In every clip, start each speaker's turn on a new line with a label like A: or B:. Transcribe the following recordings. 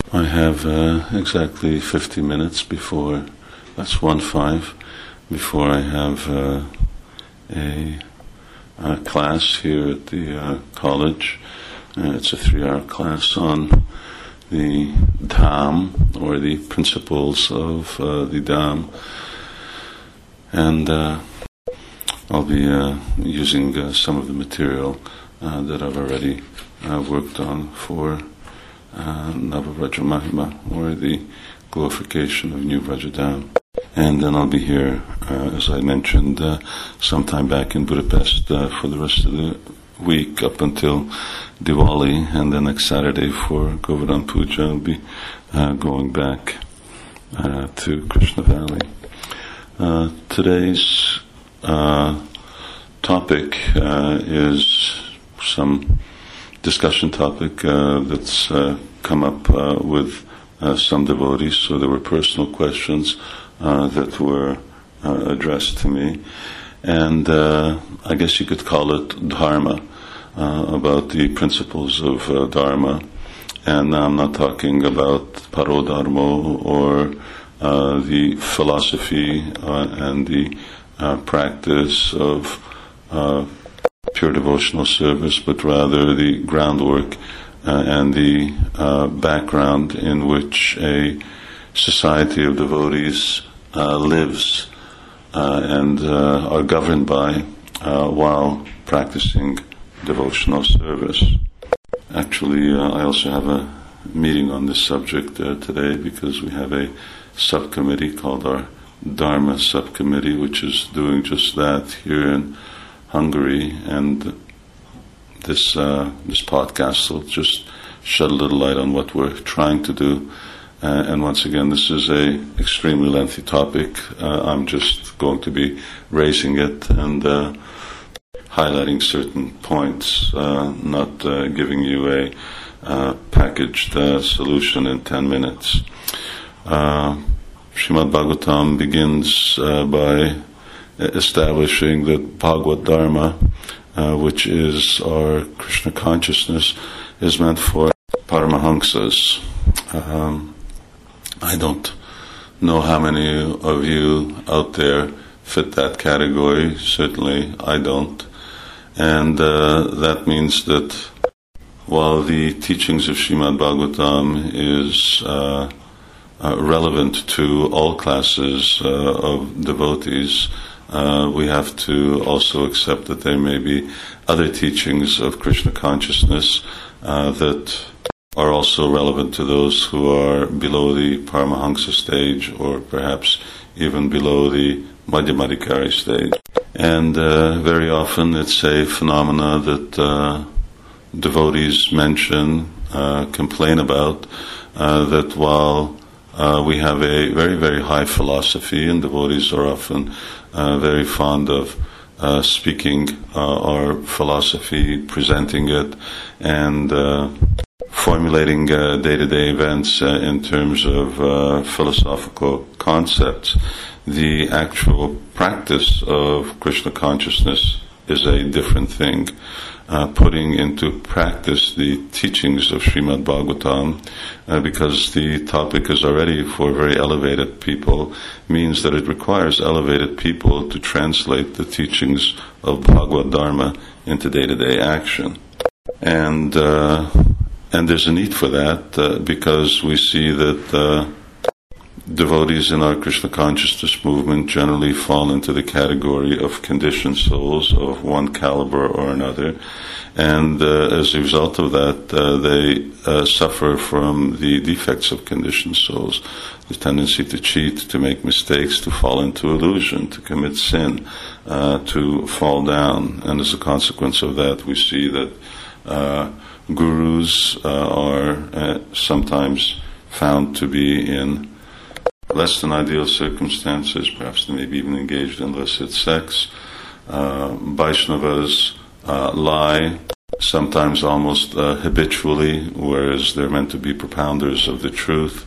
A: I have exactly 50 minutes before, that's 1:05, before I have a class here at the college. It's a 3-hour class on the Dham, or the principles of the Dham. And I'll be using some of the material that I've already worked on for Navavrajra Mahima, or the glorification of New Vrajadham. And then I'll be here, as I mentioned, sometime back in Budapest for the rest of the week up until Diwali, and then next Saturday for Govardhan Puja I'll be going back to Krishna Valley. Today's topic is some discussion topic that's come up with some devotees. So there were personal questions that were addressed to me, and I guess you could call it Dharma, about the principles of Dharma. And I'm not talking about Parodharma or the philosophy and the practice of pure devotional service, but rather the groundwork and the background in which a society of devotees lives and are governed by while practicing devotional service. Actually, I also have a meeting on this subject today, because we have a subcommittee called our Dharma Subcommittee, which is doing just that here in Hungary, and this podcast will just shed a little light on what we're trying to do. And once again, this is a extremely lengthy topic. I'm just going to be raising it and highlighting certain points, not giving you a packaged solution in 10 minutes. Srimad Bhagavatam begins by establishing that Bhagavad Dharma, which is our Krishna consciousness, is meant for Paramahamsas. I don't know how many of you out there fit that category. Certainly I don't. And that means that while the teachings of Srimad Bhagavatam is relevant to all classes of devotees, we have to also accept that there may be other teachings of Krishna consciousness that are also relevant to those who are below the Paramahamsa stage, or perhaps even below the Madhyamadikari stage. And very often it's a phenomena that devotees mention, complain about, that while we have a very, very high philosophy, and devotees are often very fond of speaking our philosophy, presenting it, and formulating day-to-day events in terms of philosophical concepts. The actual practice of Krishna consciousness is a different thing. Putting into practice the teachings of Srimad Bhagavatam, because the topic is already for very elevated people, means that it requires elevated people to translate the teachings of Bhagavad Dharma into day-to-day action. And there's a need for that, because we see that devotees in our Krishna consciousness movement generally fall into the category of conditioned souls of one caliber or another, and as a result of that, they suffer from the defects of conditioned souls, the tendency to cheat, to make mistakes, to fall into illusion, to commit sin, to fall down. And as a consequence of that, we see that gurus are sometimes found to be in less than ideal circumstances, perhaps they may be even engaged in illicit sex. Vaishnavas lie, sometimes almost habitually, whereas they're meant to be propounders of the truth.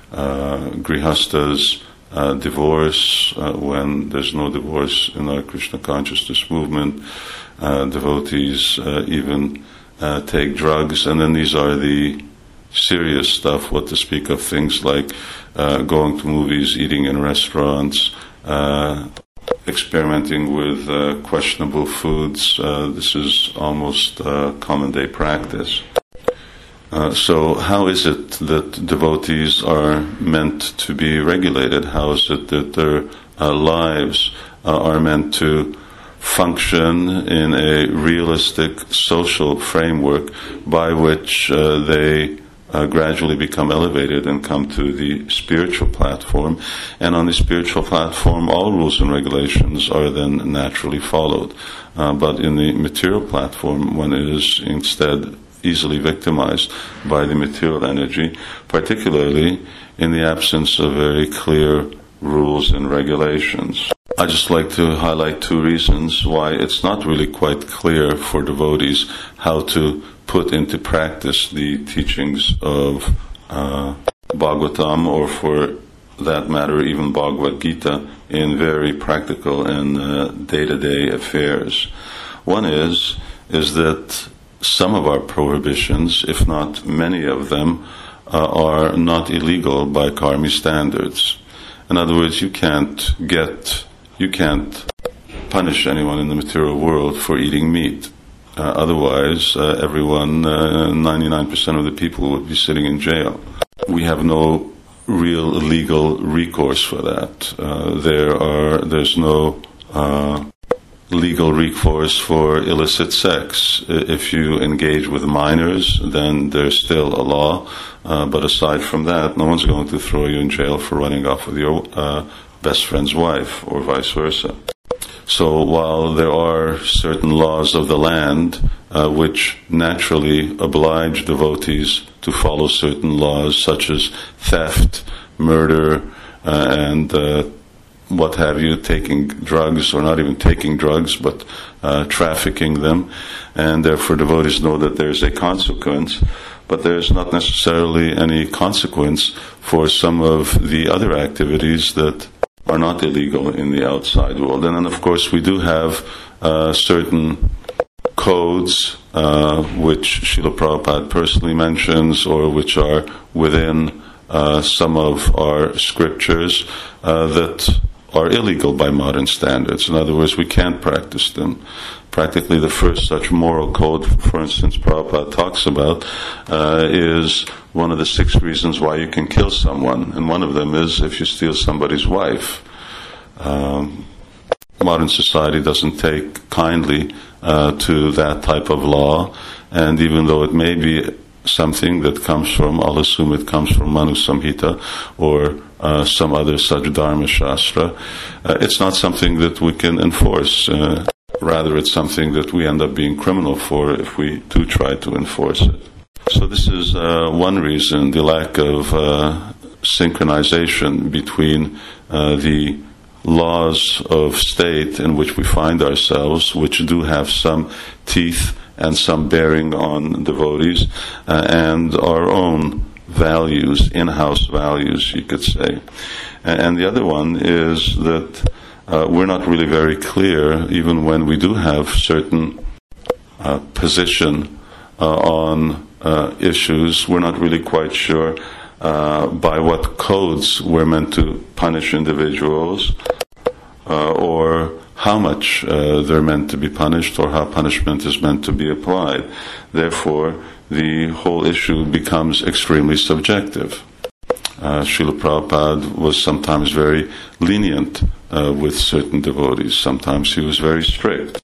A: Grihastas divorce when there's no divorce in our Krishna consciousness movement. Devotees even take drugs, and then these are the serious stuff, what to speak of things like going to movies, eating in restaurants, experimenting with questionable foods. This is almost common day practice. So how is it that devotees are meant to be regulated? How is it that their lives are meant to function in a realistic social framework by which they gradually become elevated and come to the spiritual platform, and on the spiritual platform all rules and regulations are then naturally followed. But in the material platform, one is instead easily victimized by the material energy, particularly in the absence of very clear rules and regulations. I'd just like to highlight two reasons why it's not really quite clear for devotees how to put into practice the teachings of Bhagavatam, or for that matter even Bhagavad Gita, in very practical and day-to-day affairs. One is that some of our prohibitions, if not many of them, are not illegal by karmi standards. In other words, you can't punish anyone in the material world for eating meat. Otherwise, everyone, 99% of the people would be sitting in jail. We have no real legal recourse for that. There's no legal recourse for illicit sex. If you engage with minors, then there's still a law. But aside from that, no one's going to throw you in jail for running off with your best friend's wife, or vice versa. So while there are certain laws of the land which naturally oblige devotees to follow certain laws, such as theft, murder, and what have you, taking drugs, or not even taking drugs, but trafficking them, and therefore devotees know that there's a consequence, but there's not necessarily any consequence for some of the other activities that are not illegal in the outside world. And then, of course, we do have certain codes which Srila Prabhupada personally mentions, or which are within some of our scriptures that are illegal by modern standards. In other words, we can't practice them. Practically the first such moral code, for instance, Prabhupada talks about, is one of the 6 reasons why you can kill someone. And one of them is if you steal somebody's wife. Modern society doesn't take kindly to that type of law, and even though it may be something that comes from, I'll assume it comes from Manu Samhita or some other such Dharma Shastra, it's not something that we can enforce. Rather, it's something that we end up being criminal for if we do try to enforce it. So this is one reason, the lack of synchronization between the laws of state in which we find ourselves, which do have some teeth and some bearing on devotees, and our own values, in-house values, you could say. And the other one is that we're not really very clear, even when we do have certain position on issues, we're not really quite sure by what codes we're meant to punish individuals, or how much they're meant to be punished, or how punishment is meant to be applied. Therefore, the whole issue becomes extremely subjective. Srila Prabhupada was sometimes very lenient with certain devotees. Sometimes he was very strict.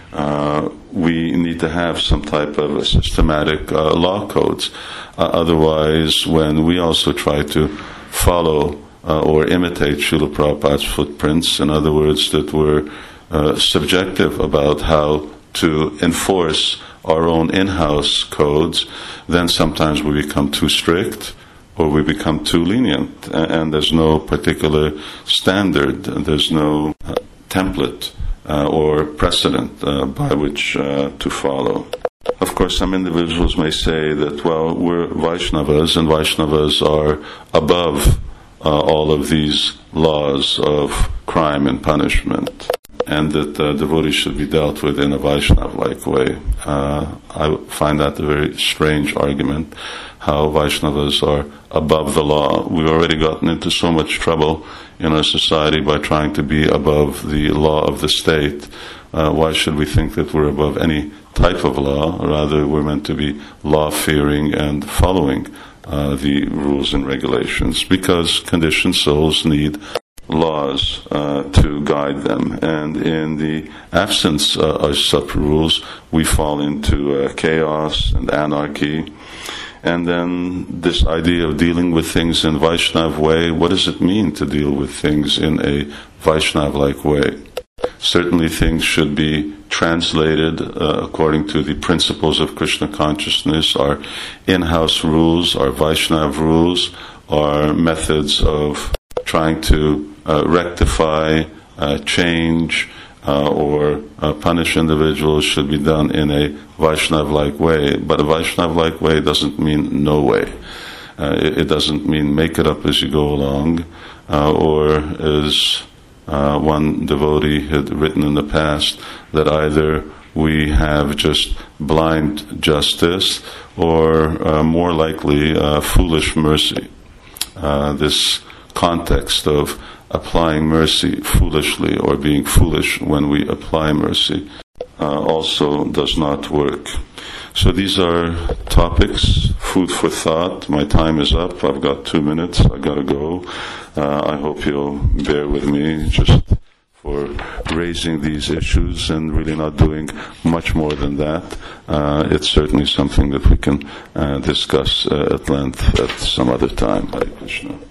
A: We need to have some type of a systematic law codes. Otherwise, when we also try to follow or imitate Srila Prabhupada's footprints, in other words, that we're subjective about how to enforce our own in-house codes, then sometimes we become too strict, or we become too lenient, and there's no particular standard, there's no template or precedent by which to follow. Of course, some individuals may say that, well, we're Vaishnavas, and Vaishnavas are above all of these laws of crime and punishment. and that devotees should be dealt with in a Vaishnav-like way. I find that a very strange argument, how Vaishnavas are above the law. We've already gotten into so much trouble in our society by trying to be above the law of the state. Why should we think that we're above any type of law? Rather, we're meant to be law-fearing and following the rules and regulations, because conditioned souls need laws to guide them. And in the absence of such rules, we fall into chaos and anarchy. And then this idea of dealing with things in Vaishnav way, what does it mean to deal with things in a Vaishnav-like way? Certainly things should be translated according to the principles of Krishna consciousness, our in-house rules, our Vaishnav rules, our methods of trying to rectify, change, or punish individuals should be done in a Vaishnav-like way. But a Vaishnav-like way doesn't mean no way. It doesn't mean make it up as you go along, or as one devotee had written in the past, that either we have just blind justice or more likely foolish mercy. This context of applying mercy foolishly or being foolish when we apply mercy also does not work. So these are topics, food for thought. My time is up. I've got 2 minutes. I've got to go. I hope you'll bear with me just for raising these issues and really not doing much more than that. It's certainly something that we can discuss at length at some other time. Hare Krishna.